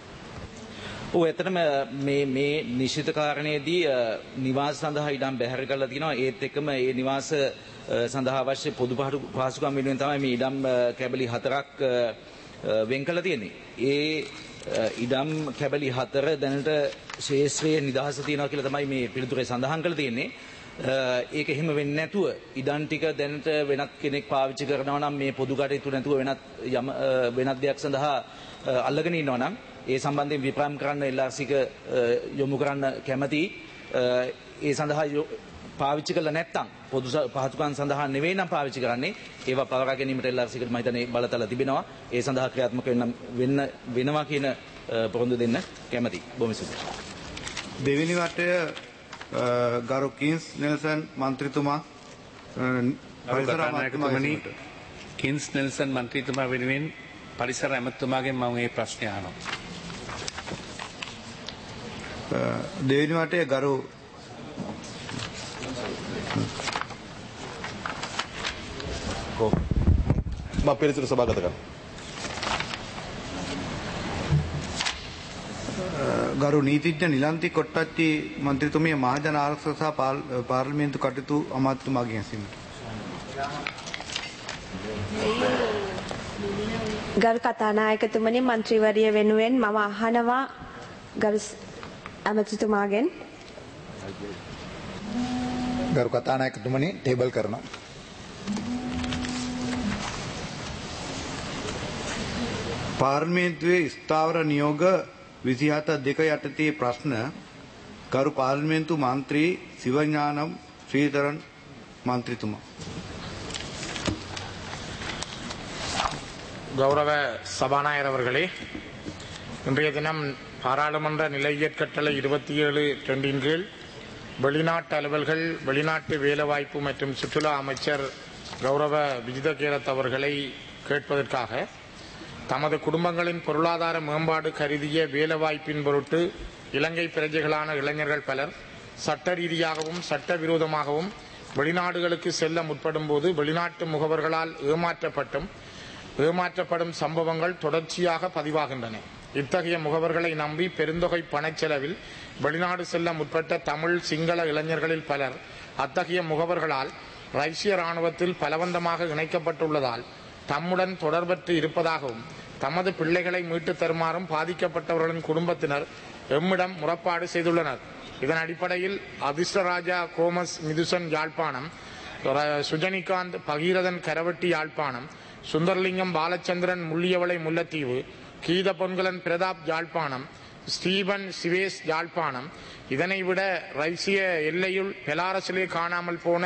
Speaker 6: ඔව් ඇත්තටම මේ නිශ්චිත කාරණේදී නිවාස සඳහා ඉඩම් බැහැර කරලා තියෙනවා. ඒත් එක්කම ඒ නිවාස සඳහා අවශ්‍ය පොදු පහසුකම් වෙනුවෙන් තමයි මේ ඉඩම් කැබලි 4ක් වෙන් කරලා තියෙන්නේ. ඒ ඉඩම් කැබලි 4 දැනට ශේෂ්ත්‍රයේ නිදහස තියෙනවා කියලා තමයි මේ පිළිතුරේ සඳහන් කරලා තියෙන්නේ. ඒක එහෙම වෙන්නේ නැතුව ඉඩම් ටික දැනට වෙනත් කෙනෙක් පාවිච්චි කරනවා නම් මේ පොදු කටයුතු නැතුව වෙනත් දෙයක් සඳහා අල්ලගෙන ඉන්නවා නම් ඒ සම්බන්ධයෙන් විප්‍රාම් කරන්න LRC එක යොමු කරන්න කැමැති. ඒ සඳහා පාවිච්චි කළ නැත්නම් පොදු පහසුකම් සඳහා නෙවෙයි නම් පාවිච්චි කරන්නේ ඒවා පවරා ගැනීමට LRC එකට මම හිතන්නේ බලතල තිබෙනවා. ඒ සඳහා ක්‍රියාත්මක වෙනවා කියන පොරොන්දු දෙන්න කැමැති. බොහොම ස්තුතියි.
Speaker 1: දෙවෙනි වටය ගරු කින්ස් නෙල්සන් මන්ත්‍රීතුමා
Speaker 8: කින්ස් නෙල්සන් මන්ත්‍රීතුමා වෙනුවෙන් පරිසර ඇමතුමාගෙන් මම මේ ප්‍රශ්නය අහනවා.
Speaker 1: දෙවෙනි වටේ ගරු
Speaker 7: මම පිළිතුරු සභාගත කරනවා.
Speaker 1: ගරු නීතිඥ නිලන්ති කොට්ටච්චි මන්ත්‍රීතුමිය මහජන ආරක්ෂක සහ පාර්ලිමේන්තු කටයුතු අමාත්‍යතුමාගෙන් ඇසීමට.
Speaker 9: ගරු කතානායකතුමනි මන්ත්‍රීවරිය වෙනුවෙන් මම අහනවා ගරු ඇමතිතුමාගෙන්
Speaker 1: ගරු කතානායකතුමනි ටේබල් කරනවා. පාර්ලිමේන්තුවේ ස්ථාවර නියෝග 27(2) යටතේ ප්‍රශ්න ගරු පාර්ලිමේන්තු මන්ත්‍රී සිවඥානම් ශ්‍රීධරන් මන්ත්‍රීතුමා.
Speaker 10: கௌரவ சபாநாயகர் அவர்களே, இன்றைய தினம் பாராளுமன்ற நிலையியற் கட்டளை 27(2) கீழ் வெளிநாட்டு அலுவல்கள் வெளிநாட்டு வேலைவாய்ப்பு மற்றும் சுற்றுலா அமைச்சர் கௌரவ விஜித கேரத் அவர்களை கேட்பதற்காக தமது குடும்பங்களின் பொருளாதார மேம்பாடு கருதிய வேலைவாய்ப்பின் பொருட்டு இலங்கை பிரஜைகளான இளைஞர்கள் பலர் சட்ட ரீதியாகவும் சட்டவிரோதமாகவும் வெளிநாடுகளுக்கு செல்ல முற்படும் போது வெளிநாட்டு முகவர்களால் ஏமாற்றப்படும் சம்பவங்கள் தொடர்ச்சியாக பதிவாகின்றன. இத்தகைய முகவர்களை நம்பி பெருந்தொகை பணச்செலவில் வெளிநாடு செல்ல முற்பட்ட தமிழ் சிங்கள இளைஞர்களில் பலர் அத்தகைய முகவர்களால் ரஷ்ய இராணுவத்தில் பலவந்தமாக இணைக்கப்பட்டுள்ளதால் தம்முடன் தொடர்பற்று இருப்பதாகவும் தமது பிள்ளைகளை மீட்டு தருமாறும் பாதிக்கப்பட்டவர்களின் குடும்பத்தினர் எம்மிடம் முறைப்பாடு செய்துள்ளனர். இதன் அடிப்படையில் அதிர்ஷ்டராஜா கோமஸ் மிதுசன் யாழ்ப்பாணம், சுஜனிகாந்த் பகீரதன் கரவட்டி யாழ்ப்பாணம், சுந்தர்லிங்கம் பாலச்சந்திரன் முள்ளியவளை முல்லைத்தீவு, கீத பொன்கலன் பிரதாப் யாழ்ப்பாணம், ஸ்டீபன் சிவேஸ் யாழ்ப்பாணம். இதனை விட ரஷ்ய எல்லையுள் பெலாரஸிலே காணாமல் போன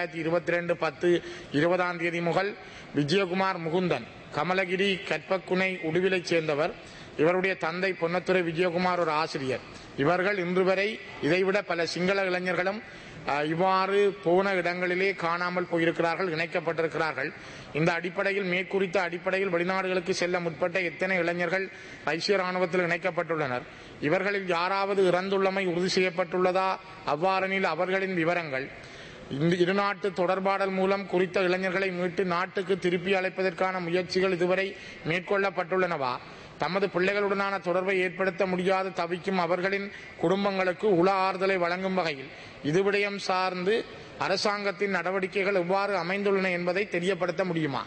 Speaker 10: 2022/10/20 முதல் விஜயகுமார் முகுந்தன் கமலகிரி கற்பக்குனை உடுவிலைச் சேர்ந்தவர். இவருடைய தந்தை பொன்னத்துறை விஜயகுமார் ஒரு ஆசிரியர். இவர்கள் இன்று வரை இதைவிட பல சிங்கள இளைஞர்களும் இவ்வாறு போன இடங்களிலே காணாமல் போயிருக்கிறார்கள், இணைக்கப்பட்டிருக்கிறார்கள். இந்த அடிப்படையில் மேற்குறித்த அடிப்படையில் வெளிநாடுகளுக்கு செல்ல முற்பட்ட எத்தனை இளைஞர்கள் ரஷ்ய ராணுவத்தில் இணைக்கப்பட்டுள்ளனர்? இவர்களில் யாராவது இறந்துள்ளமை உறுதி செய்யப்பட்டுள்ளதா? அவ்வாறெனில் அவர்களின் விவரங்கள் இந்த இருநாட்டு தொடர்பாடல் மூலம் குறித்த இளைஞர்களை மீட்டு நாட்டுக்கு திருப்பி அழைப்பதற்கான முயற்சிகள் இதுவரை மேற்கொள்ளப்பட்டுள்ளனவா? தமது பிள்ளைகளுடனான தொடர்பை ஏற்படுத்த முடியாது தவிக்கும் அவர்களின் குடும்பங்களுக்கு உள ஆறுதலை வழங்கும் வகையில் இது விடயம் சார்ந்து அரசாங்கத்தின் நடவடிக்கைகள் எவ்வாறு அமைந்துள்ளன என்பதை தெரியப்படுத்த முடியுமா?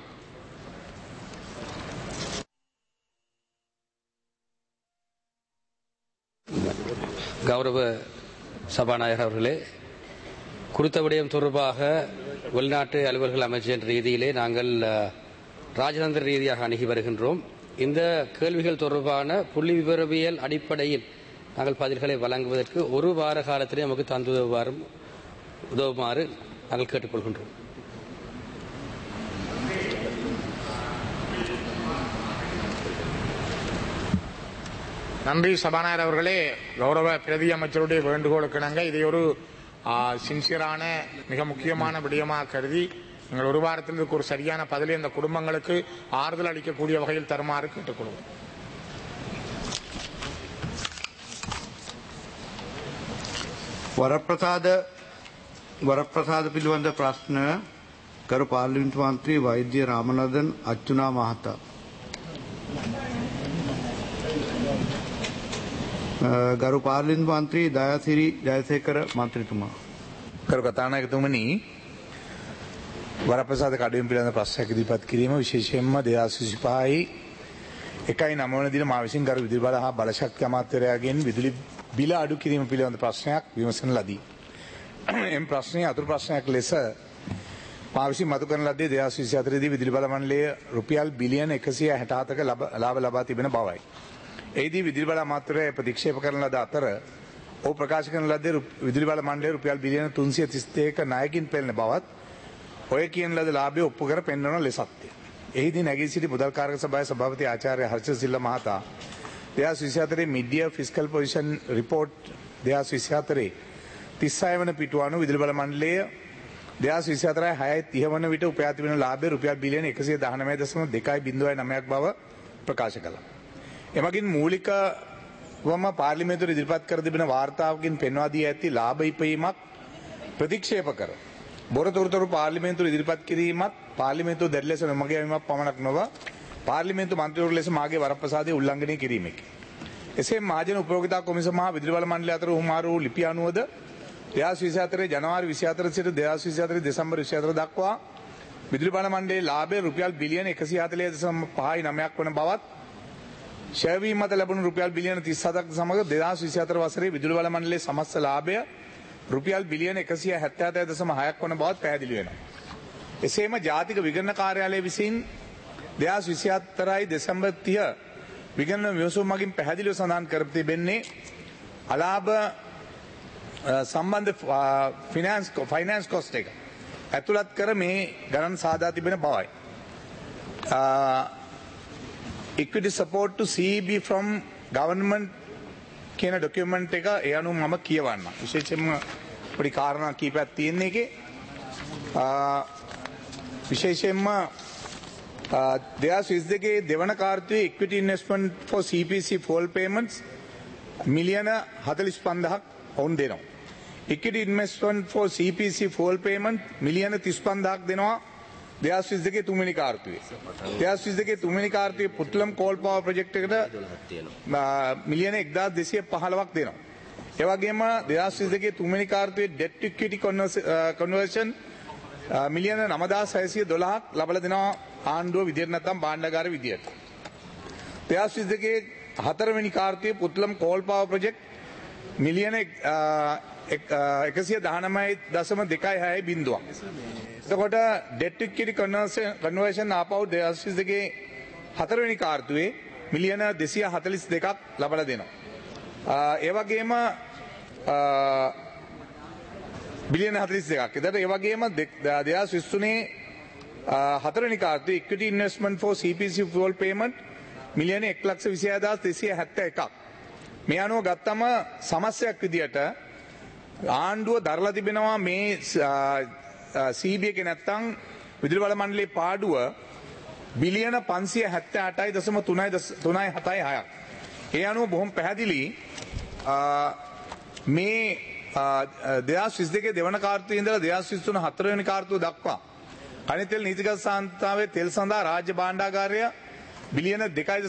Speaker 8: கௌரவ சபாநாயகர் அவர்களே, குறித்த விடயம் தொடர்பாக வெளிநாட்டு அலுவல்கள் அமைச்சர் ரீதியிலே நாங்கள் ராஜதந்திர ரீதியாக அணுகி வருகின்றோம். இந்த கேள்விகள் தொடர்பான புள்ளி விவரவியல் அடிப்படையில் நாங்கள் பதில்களை வழங்குவதற்கு ஒரு வார காலத்திலே நமக்கு உதவுமாறு நாங்கள் கேட்டுக்கொள்கின்றோம்.
Speaker 10: நன்றி சபாநாயகர் அவர்களே. கௌரவ பிரதி அமைச்சருடைய வேண்டுகோளுக்கு இணங்க இதை ஒரு சின்சியரான மிக முக்கியமான விடயமாக கருதி நீங்கள் ஒரு வாரத்தில் இதுக்கு ஒரு சரியான பதிலை அந்த குடும்பங்களுக்கு ஆறுதல் அளிக்கக்கூடிய வகையில் தருமாறு கேட்டுக்கொள்வோம்.
Speaker 1: වරප්‍රසාද පිළිබඳ ප්‍රශ්න කරු පාර්ලිමේන්තු මන්ත්‍රී වෛද්‍ය රාමනන්දන් අච්චුනා මහතා. ගරු පාර්ලිමේන්තු මන්ත්‍රී දයාසිරි ජයසේකර මන්ත්‍රීතුමා.
Speaker 11: කරු කතානායකතුමනි, වරප්‍රසාද කඩවීම පිළිබඳ ප්‍රශ්නයක් ඉදිරිපත් කිරීම විශේෂයෙන්ම 2025 1/9 වන දින මා විසින් ගරු විදුලි බල හා බලශක්ති අමාත්‍යවරයාගෙන් විදුලි බිල අඩු කිරීම පිළිබඳ ප්‍රශ්නයක් විමසන ලදී. එම ප්‍රශ්නයේ අතුරු ප්‍රශ්නයක් ලෙස මා විසින් මතු කරන ලද්දේ 2024 දී විදුලි බල මණ්ඩලය රුපියල් බිලියන 167ක ලාභ ලබා තිබෙන බවයි. එහිදී විදුලි බල අමාත්‍යවරයා ප්‍රතික්ෂේප කරන ලද අතර ඔහු ප්‍රකාශ කරන ලද්දේ විදුලි බල මණ්ඩලය රුපියල් බිලියන 332ක ණයකින් පෙළෙන බවත් ඔය කියන ලද ලාභය ඔප්පු කර පෙන්වන ලෙසත්ය. එහිදී නැගී සිටි මුදල් කාරක සභාවේ සභාපති ආචාර්ය හර්ෂ සිල්වා මහතා 2024 මීඩියා ෆිස්කල් පොසිෂන් රිපෝට් 2024 36 වන පිටුව අනුව විදුලි බල මණ්ඩලය 2024 6:30 වන විට උපයා තිබෙන ලාභය රුපියල් බිලියන 119.209ක් බව ප්‍රකාශ කළා. එමගින් මූලිකවම පාර්ලිමේන්තුවේ ඉදිරිපත් කර තිබෙන වාර්තාවකින් පෙන්වා දී ඇති ලාභ ඉපයීමක් ප්‍රතික්ෂේප කර බොරතොරතුරු පාර්ලිමේන්තුවේ ඉදිරිපත් කිරීමත් පාර්ලිමේන්තුව දැඩි ලෙස නොමග යෑමක් පමණක් නොව පාර්ලිමේන්තු මන්ත්‍රීවරු ලෙස මාගේ වරප්‍රසාදය උල්ලංඝනය කිරීමකි. එසේ මහජන උපයෝගිතා කොමිසම හා විදුලි බල මණ්ඩලය අතර උමාරු ලිපි අනුවද 2024 ජනවාරි 24 සිට 2024 දෙසැම්බර් 24 දක්වා විදුලි බල මණ්ඩලයේ ලාභය රුපියල් බිලියන 140.5 වන බවත් ෂෙයාර් මත ලැබුණු රුපියල් බිලියන 37ක් සමග 2024 වසරේ විදුලි බල මණ්ඩලයේ සමස්ත ලාභය රුපියල් බිලියන 177.6ක් වන බවත් පැහැදිලි වෙනවා. එසේම ජාතික විගණන කාර්යාලය විසින් 2024 දෙසැම්බර් 30 විගණන විමසුම් මගින් පැහැදිලිව සඳහන් කර තිබෙන්නේ අලාභ සම්බන්ධ ෆයිනෑන්ස් කොස්ට් එක ඇතුළත් කර මේ ගණන් සාදා තිබෙන බවයි. Equity support to CEB from government කියන ඩොකියුමන්ට් එක ඒ අනුව මම කියවන්න. විශේෂයෙන්ම පොඩි කාරණා කීපයක් තියෙන එකේ විශේෂයෙන්ම 2022 දෙවන කාර්තුවේ equity investment for CPC full payments මිලියන 45000ක් වුන් දෙනවා. equity investment for CPC full payment මිලියන 35000ක් දෙනවා 2022 තුන්වෙනි කාර්තුවේ. 2022 තුන්වෙනි කාර්තුවේ පුත්ලම් කෝල් පවර් ප්‍රොජෙක්ට් එකට මිලියන 1215ක් දෙනවා. ඒ වගේම 2022 තුන්වෙනි කාර්තුවේ debt to equity conversion මිලියන 9612ක් ලබලා දෙනවා ආණ්ඩුව විදියට නැත්නම් භාණ්ඩාගාර විදියට. 2022 හතරවෙනි කාර්තුවේ පුත්ලම් කෝල් පවර් ප්‍රොජෙක්ට් මිලියන 119.26 බිඳුවක්. එතකොට debt to equity conversion ආපහු 2022 හතරවෙනි කාර්තුවේ මිලියන 242ක් ලබලා දෙනවා. ඒ වගේම බිලියන 42ක්. එතකොට ඒ වගේම 2023 හතරවෙනි කාර්තුවේ equity investment for CPC fuel payment මිලියන 1,26,271ක්. මේ අනුව ගත්තම සමස්තයක් විදියට ආණ්ඩුව දරලා තිබෙනවා මේ CB එකේ නැත්තම් විදුලි බල මණ්ඩලයේ පාඩුව බිලියන 578.376ක්. ඒ අනුව බොහොම පැහැදිලි මේ 2022 දෙවන කාර්තුවේ ඉඳලා 2023 හතරවෙනි කාර්තුව දක්වා අනිතෙල් නීතිගත සංස්ථාවේ තෙල් සඳහා රාජ්‍ය භාණ්ඩාගාරය බිලියන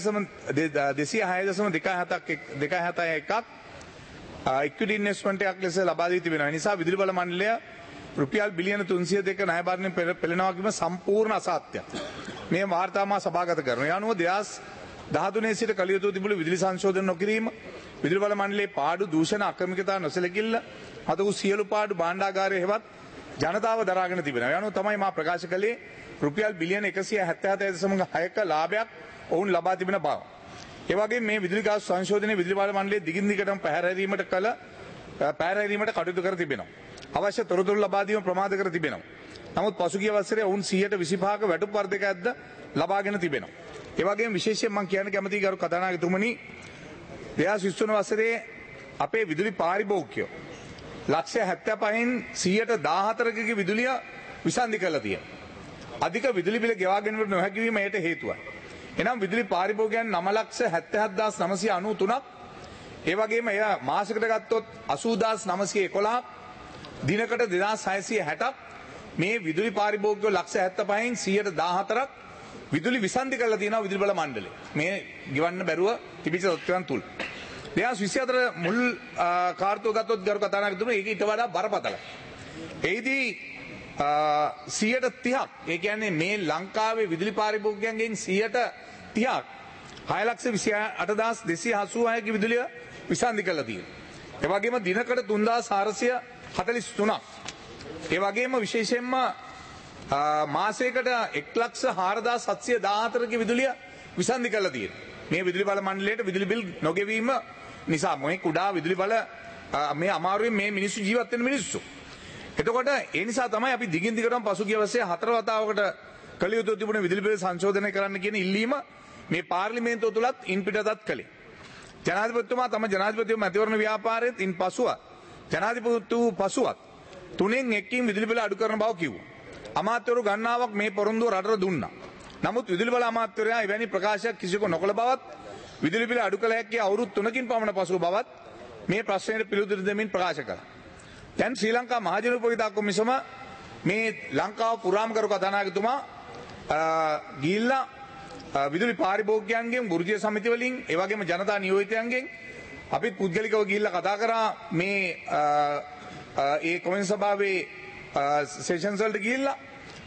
Speaker 11: 206.271ක් equity investment එකක් ලෙස ලබා දී තිබෙනවා. ඒ නිසා විදුලි බල මණ්ඩලය රුපියල් බිලියන 302ක ණය භාරණය පෙළෙනවා කියම සම්පූර්ණ අසත්‍යයක්. මේ වාර්තාව මා සභාගත කරනවා. ඒ අනුව 2013 සිට කළ යුතු තිබුණු විදුලි සංශෝධන නොකිරීම, විදුලි බල මණ්ඩලයේ පාඩු දූෂණ අක්‍රමිකතා නොසැලකිල්ල, අද වූ සියලු පාඩු භාණ්ඩාගාරයේ හෙවත් ජනතාව දරාගෙන තිබෙනවා. ඒ අනුව තමයි මා ප්‍රකාශ කළේ රුපියල් බිලියන 177.6ක ලාභයක් ඔවුන් ලබා තිබෙන බව. ඒ වගේම මේ විදුලි ගාස්තු සංශෝධනයේ විදුලි බල මණ්ඩලයේ දිගින් දිගටම පැහැරීමට කටයුතු කර තිබෙනවා. අවශ්‍ය තොරතුරු ලබා දීම ප්‍රමාද කර තිබෙනවා. නමුත් පසුගිය වසරේ ඔවුන් 125ක වැටුප් වර්ධකයක්ද ලබාගෙන තිබෙනවා. ඒ වගේම විශේෂයෙන් මම කියන්න කැමතියි ගරු කතානායකතුමනි 2023 වසරේ අපේ විදුලි පාරිභෝගිකයෝ 75න් 114ක විදුලිය විසන්ධි කරලා තියෙනවා. අධික විදුලි බිල ගෙවා ගැනීමට නොහැකි වීම එයට හේතුවයි. එනම් විදුලි පාරිභෝගිකයන් 9,77,993ක් ඒ වගේම එය මාසයකට ගත්තොත් 80,911ක් දිනකට 2,660ක් මේ විදුලි පාරිභෝගිකයෝ 75න් 114ක් විදුලි විසන්ධි කරලා තියෙනවා විදුලි බල මණ්ඩලය. මේ ගෙවන්න බැරුව තිබිච්ච තත්ත්වයන් තුල. 2024 මුල් කාර්තුව ගත්තොත් ගරු කතානායකතුමනි ඒක ඊට වඩා බරපතලයි. එයිදී 130ක් ඒ කියන්නේ මේ ලංකාවේ විදුලි පාරිභෝගිකයන්ගෙන් 130ක් 6,28,286ක විදුලිය විසන්ධි කරලා තියෙනවා. ඒ වගේම දිනකට 3,443ක්. ඒ වගේම විශේෂයෙන්ම මාසයකට 1,04,714ක විදුලිය විසන්ධි කරලා තියෙනවා. මේ විදුලි බල මණ්ඩලයට විදුලි බිල් නොගෙවීම නිසා මේ කුඩා විදුලි බල මේ අමාරුවෙන් මේ මිනිස්සු ජීවත් වෙන මිනිස්සු. එතකොට ඒ නිසා තමයි අපි දිගින් දිගටම පසුගිය වසරේ 4 වතාවකට කළ යුතු තිබුණ විදුලි බිල් සංශෝධනය කරන්න කියන ඉල්ලීම මේ පාර්ලිමේන්තුව තුලත් ඉන්පිටටත් කළේ. ජනාධිපතිතුමා තම ජනාධිපතිව මැතිවරණ ව්‍යාපාරයේත් ඉන් පසුව ජනාධිපතිතුමා පසුවත් තුනෙන් එකකින් විදුලි බිල අඩු කරන බව කිව්වා. අමාත්‍යවරු ගණනාවක් මේ පොරොන්දුව රටට දුන්නා. නමුත් විදුලි බල අමාත්‍යවරයා එවැනි ප්‍රකාශයක් කිසිවෙකු නොකළ බවත් විදුලි බිල අඩු කළ හැකි අවුරුදු 3කින් පමණ පසුව බවත් මේ ප්‍රශ්නයට පිළිතුරු දෙමින් ප්‍රකාශ කළා. දැන් ශ්‍රී ලංකා මහජන උපවිධා කොමිසම මේ ලංකාව පුරාම කරු කතානායකතුමා ගිහිල්ලා විදුලි පාරිභෝගිකයන්ගෙන් වෘත්තීය සමිති වලින් ඒ වගේම ජනතා නියෝජිතයන්ගෙන් අපිත් පුද්ගලිකව ගිහිල්ලා කතා කරා මේ ඒ කොමින් සභාවේ සෙෂන්ස් වලට ගිහිල්ලා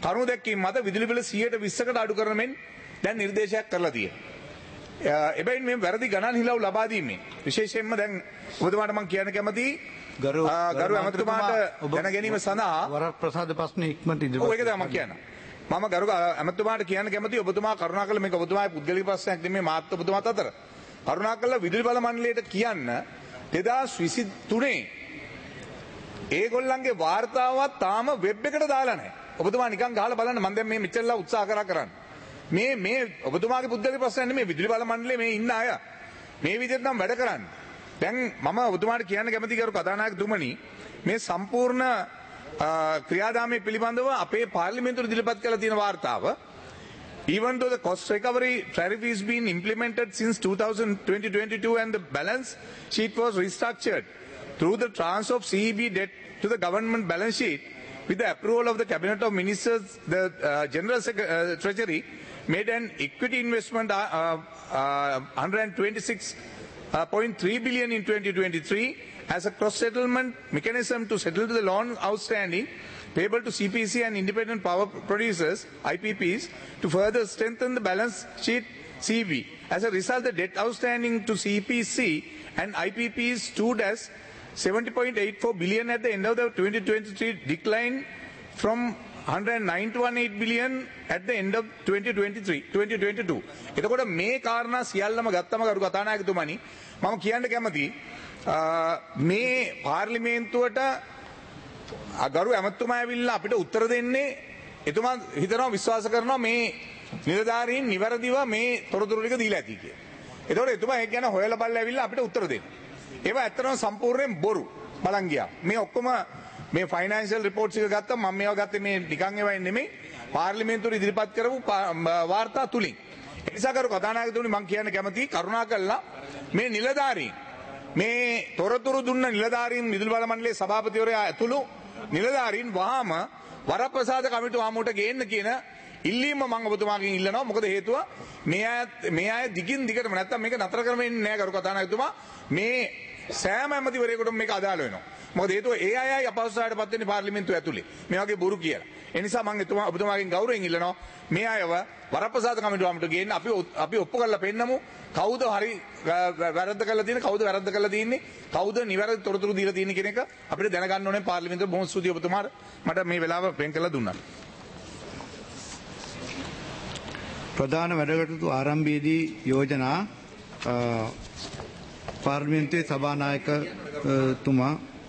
Speaker 11: කරුණු දැක්වීම මත විදුලි බිල 120කට අඩු කරන මෙන් දැන් නිර්දේශයක් කරලා තියෙනවා. එබැවින් මේ වැරදි ගණන් හිලව් ලබා දීමෙන් විශේෂයෙන්ම දැන් ඔබතුමාට මම කියන්න කැමතියි ගරු ඇමතුමාට දැන ගැනීම සඳහා
Speaker 1: වරප්‍රසාද ප්‍රශ්නේ ඉක්මනට ඉදිරිපත්.
Speaker 11: ඔව් ඒක තමයි මම කියන්න. මම ගරු ඇමතුමාට කියන්න කැමතියි ඔබතුමා කරුණාකරලා මේක ඔබතුමාගේ පුද්ගලික ප්‍රශ්නයක් නෙමෙයි මාත් ඔබතුමාත් අතර. කරුණාකරලා විදුලි බල මණ්ඩලයට කියන්න 2023 ඒගොල්ලන්ගේ වාර්තාවත් තාම වෙබ් එකට දාලා නැහැ. ඔබතුමා නිකන් ගහලා බලන්න මම දැන් මේ මෙච්චරලා උත්සාහ කරන්නේ. මේ ඔබතුමාගේ පුද්ගලික ප්‍රශ්නයක් නෙමෙයි විදුලි බල මණ්ඩලයේ මේ ඉන්න අය. මේ විදිහට නම් වැඩ කරන්නේ. දැන් මම ඔබතුමාට කියන්න කැමති කරු කතානායකතුමනි මේ සම්පූර්ණ ක්‍රියාදාමයේ පිළිබඳව අපේ පාර්ලිමේන්තුවේ ඉදිරිපත් කළ තියෙන වාර්තාව even though the cost recovery tariff is being implemented since 2022 and the balance sheet was restructured through the transfer of CEB debt to the government balance sheet with the approval of the cabinet of ministers the general treasury made an equity investment 126.3 billion in 2023 as a cross-settlement mechanism to settle the loan outstanding payable to CPC and independent power producers, IPPs, to further strengthen the balance sheet CB. As a result, the debt outstanding to CPC and IPPs stood as 70.84 billion at the end of the 2023, declined from 109.18 billion at the end of 2022. එතකොට මේ කාරණා සියල්ලම ගත්තම කරු කතානායකතුමනි මම කියන්න කැමතියි මේ පාර්ලිමේන්තුවට ගරු ඇමතුමා ඇවිල්ලා අපිට උත්තර දෙන්නේ එතුමා හිතනවා විශ්වාස කරනවා මේ නිලධාරීන් නිවැරදිව මේ තොරතුරු ටික දීලා ඇති කියලා. ඒතකොට එතුමා ඒක ගැන හොයලා බලලා ඇවිල්ලා අපිට උත්තර දෙන්න. ඒවා ඇත්තටම සම්පූර්ණයෙන් බොරු බලන් ගියා. මේ ඔක්කොම මේ ෆයිනෑන්ෂල් රිපෝට්ස් එක ගත්තා මම මේවා ගත්තේ මේ නිකන් ඒවා නෙමෙයි පාර්ලිමේන්තුවේ ඉදිරිපත් කරපු වාර්තා තුලින්. ඒ නිසා කරු කතානායකතුමනි මම කියන්න කැමතියි කරුණාකරලා මේ නිලධාරීන් මේ තොරතුරු දුන්න නිලධාරීන් විදුලි බල මණ්ඩලයේ සභාපතිවරයා ඇතුළු නිලධාරීන් වහාම වරප්‍රසාද කමිටුව ආමුවට ගේන්න කියන ඉල්ලීම මම ඔබතුමාගෙන් ඉල්ලනවා. මොකද හේතුව මේ අය දිගින් දිගටම නැත්තම් මේක නතර කරවෙන්නේ නැහැ කරු කතානායකතුමා. මේ සෑම ඇමතිවරයෙකුටම මේක අදාළ වෙනවා. මොකද හේතුව ඒ අයයි අපහසුතාවයට පත් වෙන්නේ පාර්ලිමේන්තුව ඇතුලේ. මේ වගේ බොරු කියලා. ඒ නිසා මම ඔබතුමාගෙන් ගෞරවයෙන් ඉල්ලනවා මේ අයව වරප්‍රසාද කමිටුවට ගේන්න අපි ඔප්පු කරලා පෙන්නමු. කවුද හරි වැරද්ද කරලා තියෙන්නේ කවුද වැරද්ද කරලා තියෙන්නේ කවුද නිවැරදි තොරතුරු දීලා තියෙන්නේ කියන එක අපිට දැනගන්න ඕනේ පාර්ලිමේන්තුවේ. බොහොම ස්තුතියි ඔබතුමාට මට මේ වෙලාව වෙන් කරලා දුන්නා.
Speaker 1: ප්‍රධාන වැඩකටයුතු ආරම්භයේදී යෝජනා පාර්ලිමේන්තුවේ සභානායකතුමා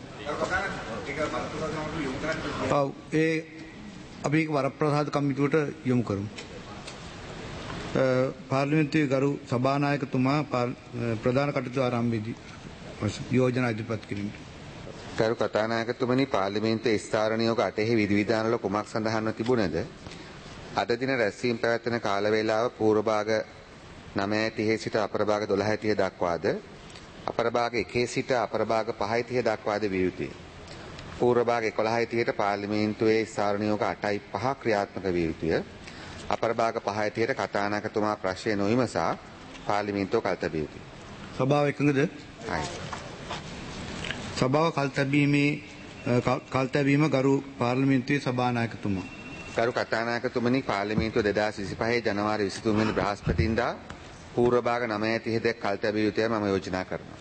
Speaker 1: ඒ අපි වරප්‍රසාද කමිටුවට යොමු කරමු. පාර්ලිමේන්තුවේ ගරු සභානායකතුමා ප්‍රධාන කටයුතු ආරම්භයේදී යෝජනා ඉදිරිපත් කිරීමට.
Speaker 12: ගරු කතානායකතුමනි පාර්ලිමේන්තුවේ ස්ථාර නියෝග 8 විධිවිධානවල කුමක් සඳහන්ව තිබුණද? අද දින රැස්වීම පැවැත්වෙන කාල වේලාව පූර්ව භාග 9:30 සිට අපර භාග 12:30 දක්වාද අපර භාග 1 සිට අපර භාග 5:30 දක්වාද විය යුතුය. පූර්ව භාග 11:30ට පාර්ලිමේන්තුවේ ස්ථාර නියෝග 8.5 ක්‍රියාත්මක විය යුතුය. අපර භාග 5:30ට කතානායකතුමා ප්‍රශ්නය නොවිමසා පාර්ලිමේන්තුව කල්තැබිය යුතුය.
Speaker 1: සභාව එකඟද?
Speaker 12: はい.
Speaker 1: සභාව කල්තැබීම ගරු පාර්ලිමේන්තුවේ සභානායකතුමා.
Speaker 12: ගරු කතානායකතුමනි පාර්ලිමේන්තුව 2025 ජනවාරි 23 වෙනි බ්‍රහස්පතින්දා පූර්ව භාග 9:30 දක්වා කල්තැබිය යුතුය මම යෝජනා කරනවා.